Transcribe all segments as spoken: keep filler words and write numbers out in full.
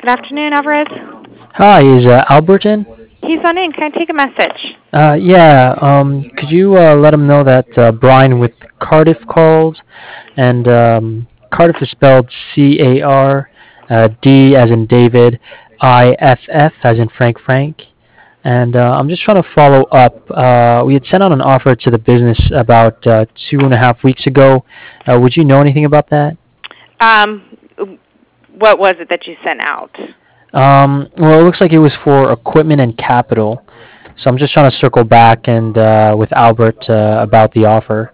Good afternoon, Alvarez. Hi, is uh, Albert in? He's on in. Can I take a message? Uh, yeah, um, could you uh, let him know that uh, Brian with Cardiff called, and um, Cardiff is spelled C A R, uh, D as in David, I F F as in Frank Frank, and uh, I'm just trying to follow up. Uh, we had sent out an offer to the business about uh, two and a half weeks ago. Uh, would you know anything about that? Um, what was it that you sent out? Um, well, it looks like it was for equipment and capital. So I'm just trying to circle back and uh, with Albert uh, about the offer.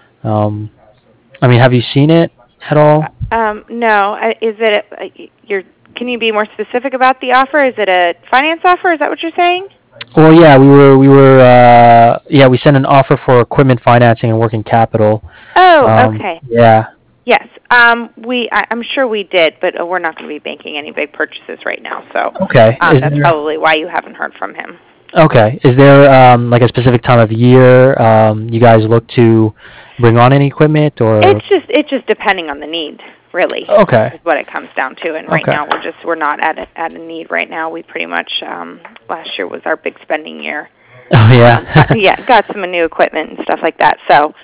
Um, I mean, have you seen it at all? Um, no. Uh, Is it a, your? Can you be more specific about the offer? Is it a finance offer? Is that what you're saying? Well, yeah, we were we were uh, yeah we sent an offer for equipment financing and working capital. Oh, Um, okay. yeah. Yes. Um, we. I, I'm sure we did, but uh, we're not going to be making any big purchases right now. So Okay. um, Is that's there probably why you haven't heard from him. okay? Is there um, like a specific time of year um, you guys look to bring on any equipment or? It's just it's just depending on the need, really, Okay. is what it comes down to. And right Okay. now we're just we're not at a, at a need right now. We pretty much um, last year was our big spending year. Oh Um, yeah. yeah, got some new equipment and stuff like that. So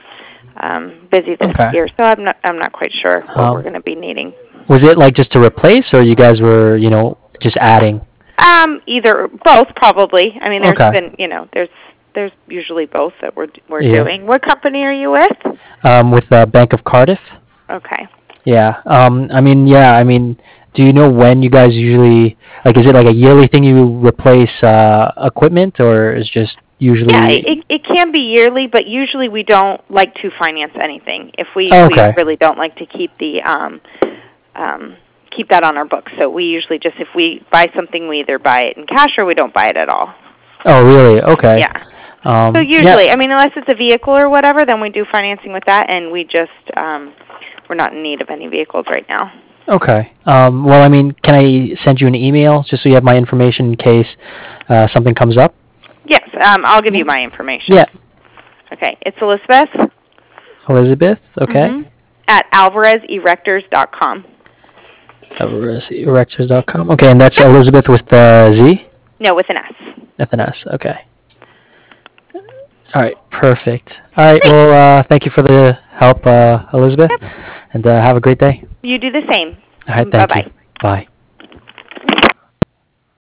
um, busy this Okay. year. So I'm not I'm not quite sure what we're Um, going to be needing. was it like just to replace, or you guys were you know just adding? Um, either both probably. I mean, there's Okay. been you know there's there's usually both that we're we're Yeah. doing. What company are you with? Um, with uh, Bank of Cardiff. Okay. Yeah. Um, I mean, yeah. I mean, do you know when you guys usually like? Is it like a yearly thing you replace uh, equipment, or is just Yeah, usually? it it can be yearly, but usually we don't like to finance anything. If we Oh, we okay. really don't like to keep the um um keep that on our books. So we usually just if we buy something, we either buy it in cash or we don't buy it at all. Oh, really? Okay. Yeah. So Um, usually, yeah. I mean, unless it's a vehicle or whatever, then we do financing with that, and we just um we're not in need of any vehicles right now. Okay. Um, well, I mean, can I send you an email just so you have my information in case uh, something comes up? Yes, um, I'll give Yeah. you my information. Yeah. Okay, it's Elizabeth. Elizabeth. Okay. Mm-hmm. At alvarez erectors dot com. erectors dot com. Okay, and that's Elizabeth with the Z? No, with an S. With an S. Okay. All right. Perfect. All right. Great. Well, uh, thank you for the help, uh, Elizabeth, Yep. and uh, have a great day. You do the same. All right. Bye Thank you. bye. Bye.